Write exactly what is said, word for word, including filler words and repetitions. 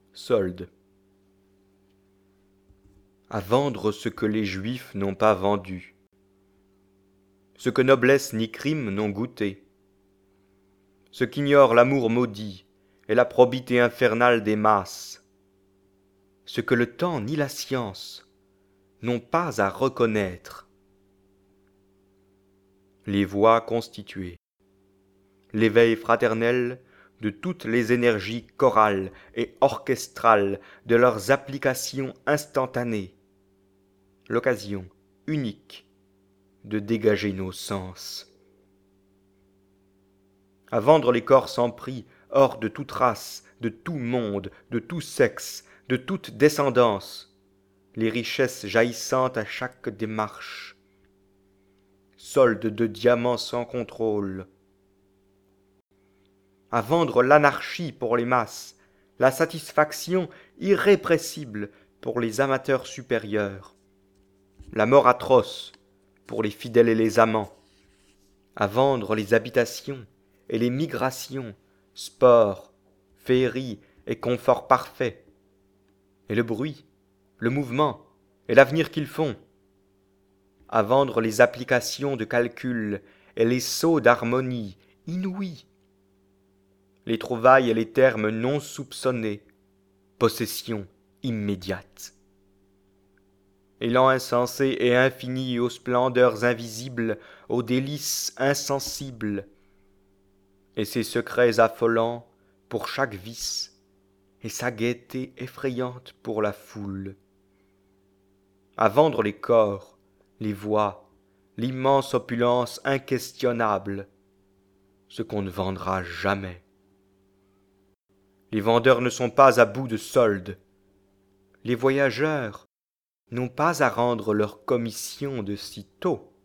Solde. À vendre ce que les Juifs n'ont pas vendu, ce que noblesse ni crime n'ont goûté, ce qu'ignorent l'amour maudit et la probité infernale des masses, ce que le temps ni la science n'ont pas à reconnaître. Les voix constituées, l'éveil fraternel de toutes les énergies chorales et orchestrales de leurs applications instantanées, l'occasion unique de dégager nos sens. À vendre les corps sans prix, hors de toute race, de tout monde, de tout sexe, de toute descendance, les richesses jaillissantes à chaque démarche, solde de diamants sans contrôle. À vendre l'anarchie pour les masses, la satisfaction irrépressible pour les amateurs supérieurs, la mort atroce pour les fidèles et les amants, à vendre les habitations et les migrations, sport, féerie et confort parfait, et le bruit, le mouvement et l'avenir qu'ils font, à vendre les applications de calcul et les sauts d'harmonie inouïs, les trouvailles et les termes non soupçonnés, possession immédiate. Élan insensé et infini aux splendeurs invisibles, aux délices insensibles, et ses secrets affolants pour chaque vice, et sa gaieté effrayante pour la foule. À vendre les corps, les voix, l'immense opulence inquestionnable, ce qu'on ne vendra jamais. Les vendeurs ne sont pas à bout de solde. Les voyageurs n'ont pas à rendre leur commission de si tôt.